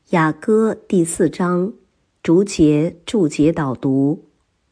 雅歌第4章注解导读。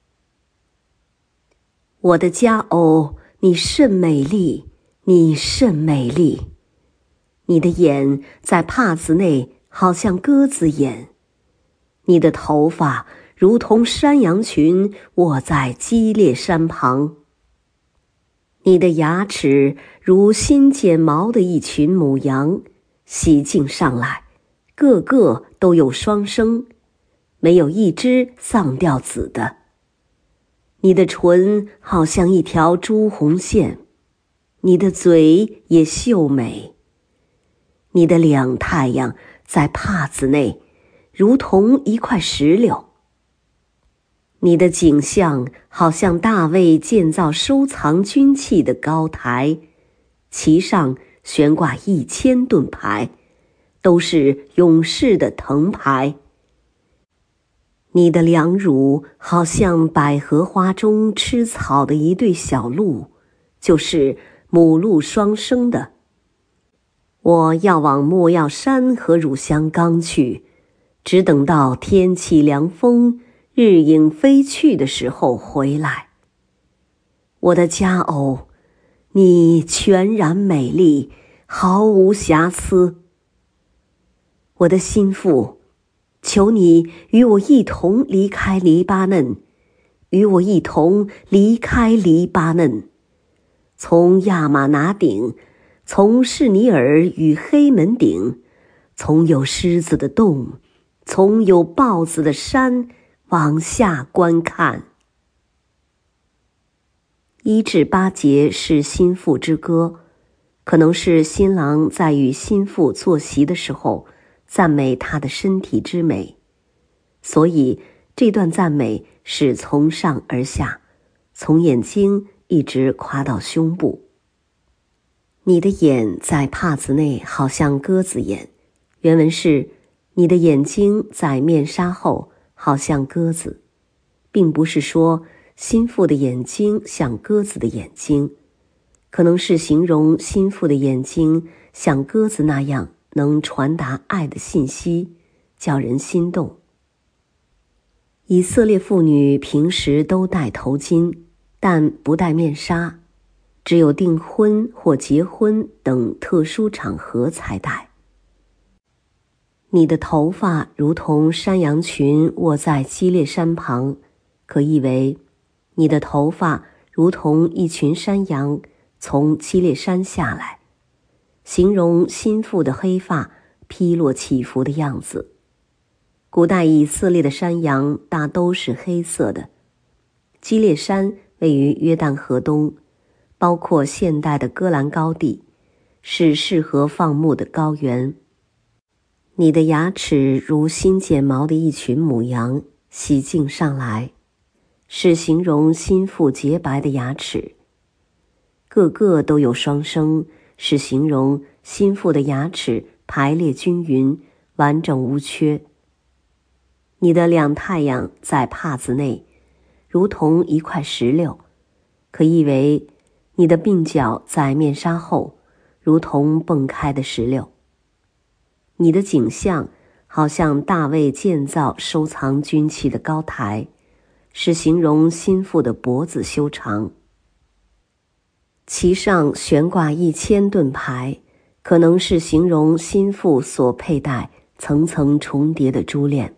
我的佳偶，你甚美丽，你甚美丽。你的眼在帕子内，好像鸽子眼；你的头发如同山羊群卧在基列山旁；你的牙齿如新剪毛的一群母羊，洗净上来，个个都有双生，没有一只丧掉子的。你的唇好像一条朱红线，你的嘴也秀美。你的两太阳在帕子内，如同一块石榴。你的景象好像大卫建造收藏军器的高台，其上悬挂1000盾牌，都是勇士的藤牌。你的两乳好像百合花中吃草的一对小鹿，就是母鹿双生的。我要往莫要山和乳香冈去，只等到天气凉风，日影飞去的时候回来。我的佳偶，你全然美丽，毫无瑕疵。我的心腹，求你与我一同离开黎巴嫩，与我一同离开黎巴嫩，从亚玛拿顶，从士尼尔与黑门顶，从有狮子的洞，从有豹子的山往下观看。1至8节是心腹之歌，可能是新郎在与心腹坐席的时候赞美他的身体之美，所以这段赞美是从上而下，从眼睛一直夸到胸部。你的眼在帕子内好像鸽子眼，原文是你的眼睛在面纱后好像鸽子，并不是说心腹的眼睛像鸽子的眼睛，可能是形容心腹的眼睛像鸽子那样能传达爱的信息，叫人心动。以色列妇女平时都戴头巾，但不戴面纱，只有订婚或结婚等特殊场合才戴。你的头发如同山羊群卧在基列山旁，可译为你的头发如同一群山羊从基列山下来，形容心腹的黑发披落起伏的样子。古代以色列的山羊大都是黑色的。基列山位于约旦河东，包括现代的戈兰高地，是适合放牧的高原。你的牙齿如新剪毛的一群母羊，洗净上来，是形容心腹洁白的牙齿。个个都有双生，是形容心腹的牙齿排列均匀，完整无缺。你的两太阳在帕子内，如同一块石榴，可译为你的鬓角在面纱后，如同迸开的石榴。你的景象好像大卫建造收藏军器的高台，是形容心腹的脖子修长。其上悬挂1000盾牌，可能是形容心腹所佩戴层层重叠的珠链。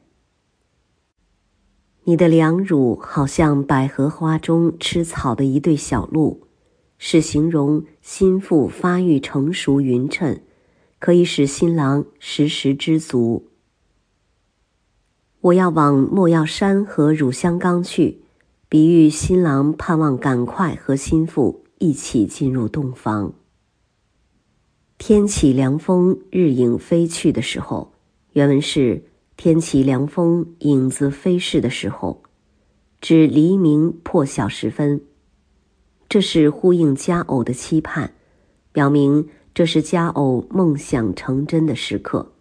你的两乳好像百合花中吃草的一对小鹿，是形容心腹发育成熟匀称，可以使新郎时时知足。我要往莫要山和乳香冈去，比喻新郎盼望赶快和心腹一起进入洞房。天起凉风，日影飞去的时候，原文是天起凉风，影子飞逝的时候，指黎明破晓时分。这是呼应佳偶的期盼，表明这是佳偶梦想成真的时刻。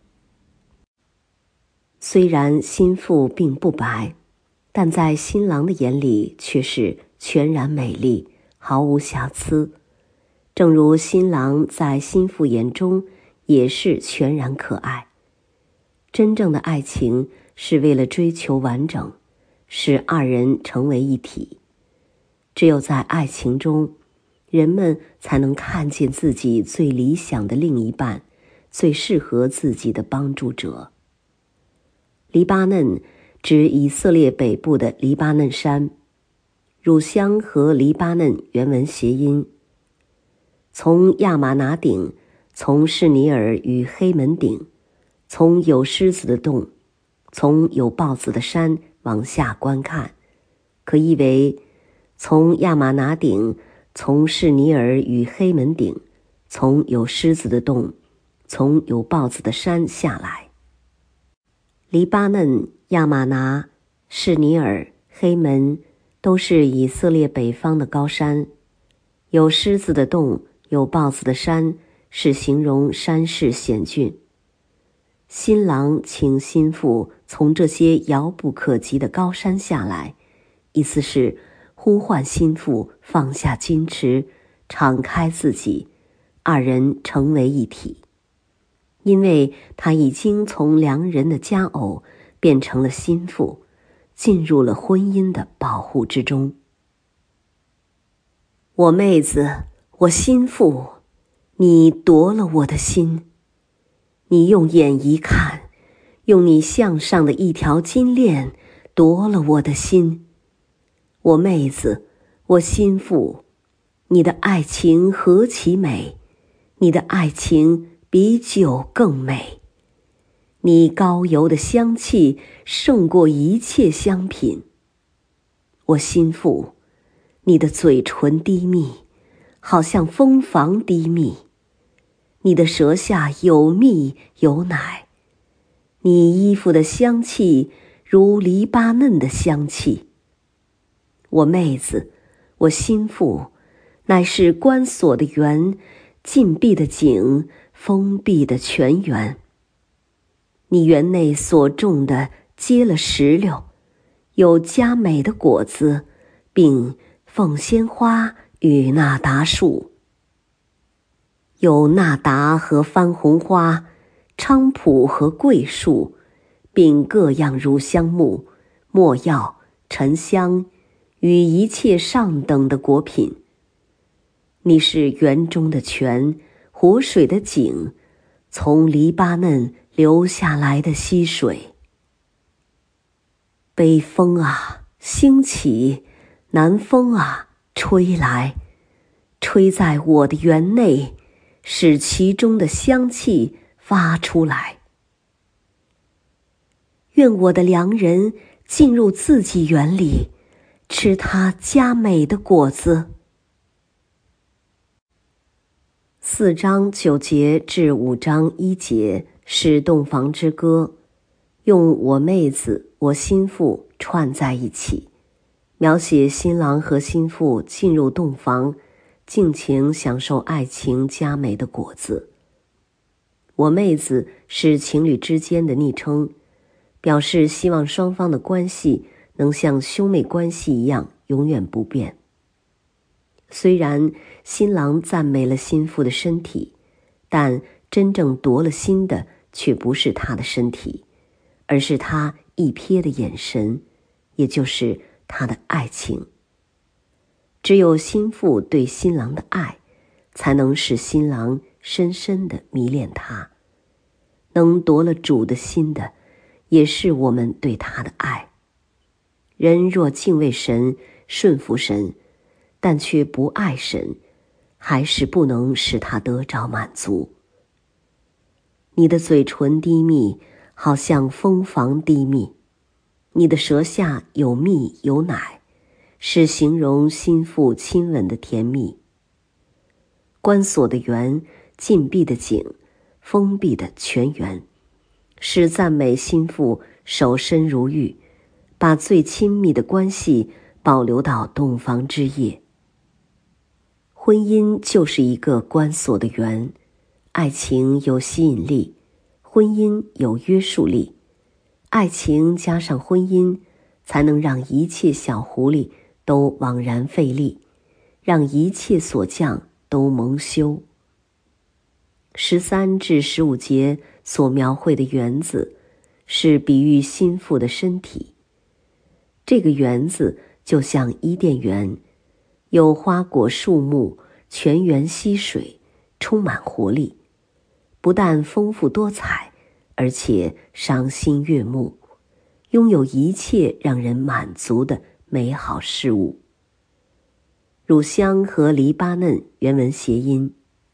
虽然心腹并不白，但在新郎的眼里却是全然美丽，毫无瑕疵，正如新郎在心腹眼中也是全然可爱。 真正的爱情是为了追求完整，使二人成为一体。只有在爱情中，人们才能看见自己最理想的另一半，最适合自己的帮助者。黎巴嫩指以色列北部的黎巴嫩山，乳香和黎巴嫩原文谐音。从亚玛拿顶，从士尼尔与黑门顶，从有狮子的洞，从有豹子的山往下观看，可译为从亚玛拿顶，从士尼尔与黑门顶，从有狮子的洞，从有豹子的山下来。黎巴嫩、亚玛拿、士尼尔、黑门都是以色列北方的高山。有狮子的洞，有豹子的山是形容山势险峻。新郎请新妇从这些遥不可及的高山下来，意思是呼唤新妇放下矜持，敞开自己，二人成为一体。因为他已经从良人的佳偶变成了新妇，进入了婚姻的保护之中。我妹子，我心腹，你夺了我的心。你用眼一看，用你项上的一条金链夺了我的心。我妹子，我心腹，你的爱情何其美，你的爱情比酒更美。你高油的香气胜过一切香品。我心腹，你的嘴唇低密，好像蜂房低密，你的舌下有蜜有奶，你衣服的香气如黎巴嫩的香气。我妹子，我心腹，乃是关锁的园，禁闭的井，封闭的泉源。你园内所种的结了石榴，有佳美的果子，并凤仙花与纳达树。有纳达和番红花，菖蒲和桂树，并各样乳香木、没药、沉香与一切上等的果品。你是园中的泉，活水的井，从黎巴嫩流下来的溪水。北风啊，兴起；南风啊，吹来，吹在我的园内，使其中的香气发出来。愿我的良人进入自己园里，吃他佳美的果子。4章9节至5章1节是洞房之歌，用我妹子、我心腹串在一起，描写新郎和新妇进入洞房，尽情享受爱情佳美的果子。我妹子是情侣之间的昵称，表示希望双方的关系能像兄妹关系一样永远不变。虽然新郎赞美了新妇的身体，但真正夺了心的却不是他的身体，而是他一瞥的眼神，也就是他的爱情。只有新妇对新郎的爱，才能使新郎深深地迷恋他。能夺了主的心的，也是我们对他的爱。人若敬畏神，顺服神，但却不爱神，还是不能使他得着满足。你的嘴唇低密，好像蜂房低密，你的舌下有蜜有奶，是形容心腹亲吻的甜蜜。关锁的园，禁闭的井，封闭的泉源，是赞美心腹守身如玉，把最亲密的关系保留到洞房之夜。婚姻就是一个关锁的园，爱情有吸引力，婚姻有约束力。爱情加上婚姻，才能让一切小狐狸都枉然费力，让一切锁匠都蒙羞。13至15节所描绘的园子， 是比喻心腹的身体。这个园子就像伊甸园，有花果树木，泉源溪水，充满活力，不但丰富多彩，而且赏心悦目，拥有一切让人满足的美好事物。乳香和黎巴嫩原文谐音。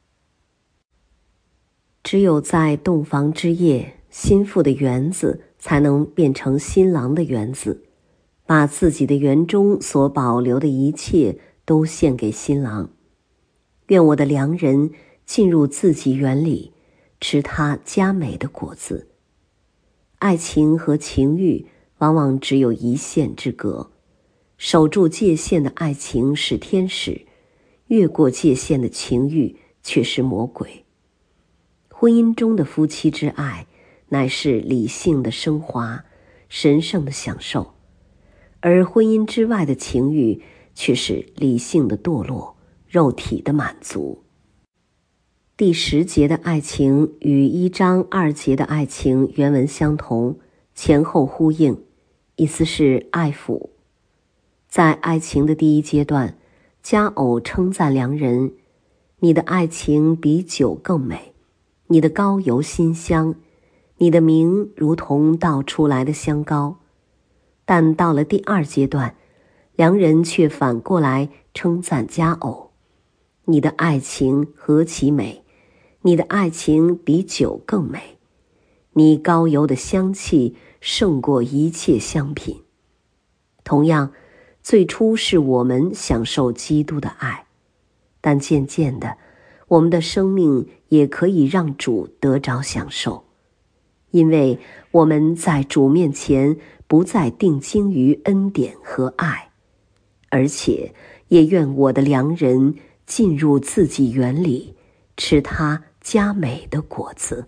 只有在洞房之夜，心腹的园子才能变成新郎的园子，把自己的园中所保留的一切都献给新郎。愿我的良人进入自己园里，吃他佳美的果子。爱情和情欲往往只有一线之隔，守住界限的爱情是天使，越过界限的情欲却是魔鬼。婚姻中的夫妻之爱乃是理性的升华，神圣的享受，而婚姻之外的情欲却是理性的堕落，肉体的满足。第10节的爱情与1章2节的爱情原文相同，前后呼应，意思是爱抚。在爱情的第一阶段，佳偶称赞良人，你的爱情比酒更美，你的膏油馨香，你的名如同倒出来的香膏。但到了第2阶段，良人却反过来称赞佳偶，你的爱情何其美，你的爱情比酒更美，你膏油的香气胜过一切香品。同样，最初是我们享受基督的爱，但渐渐的，我们的生命也可以让主得着享受，因为我们在主面前不再定睛于恩典和爱，而且也愿我的良人进入自己园里，吃他佳美的果子。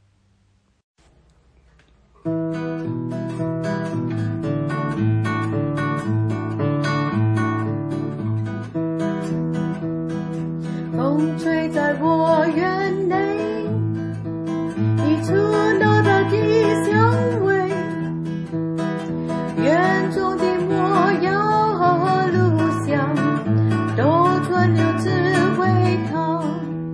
风吹在我园内，一处浓的香味，园中的模样和路香都存留智慧堂。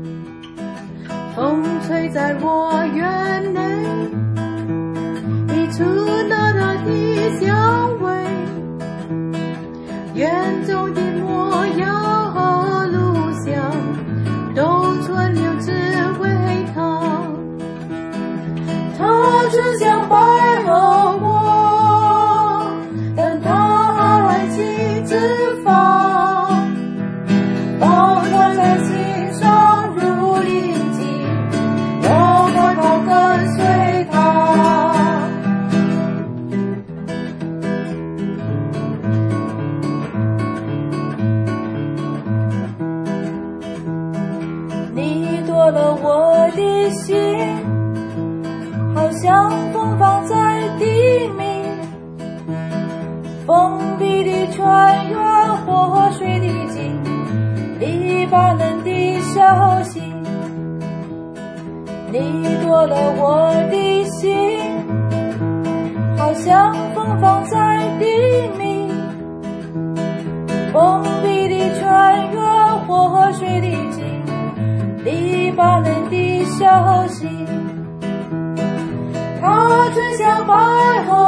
风吹在我园内，一处浓的香味，园中的模样和路香都存留智慧堂。它只想摆和我，但它来其脂肪，包装在心上如灵晶，我快跑跟随它。你夺了我的心，好像风放在地面，封闭的泉源，活水的井，黎巴嫩的小溪。你夺了我的心，好像风放在地面，封闭的泉源，活水的井，黎巴嫩的小溪。它只想摆和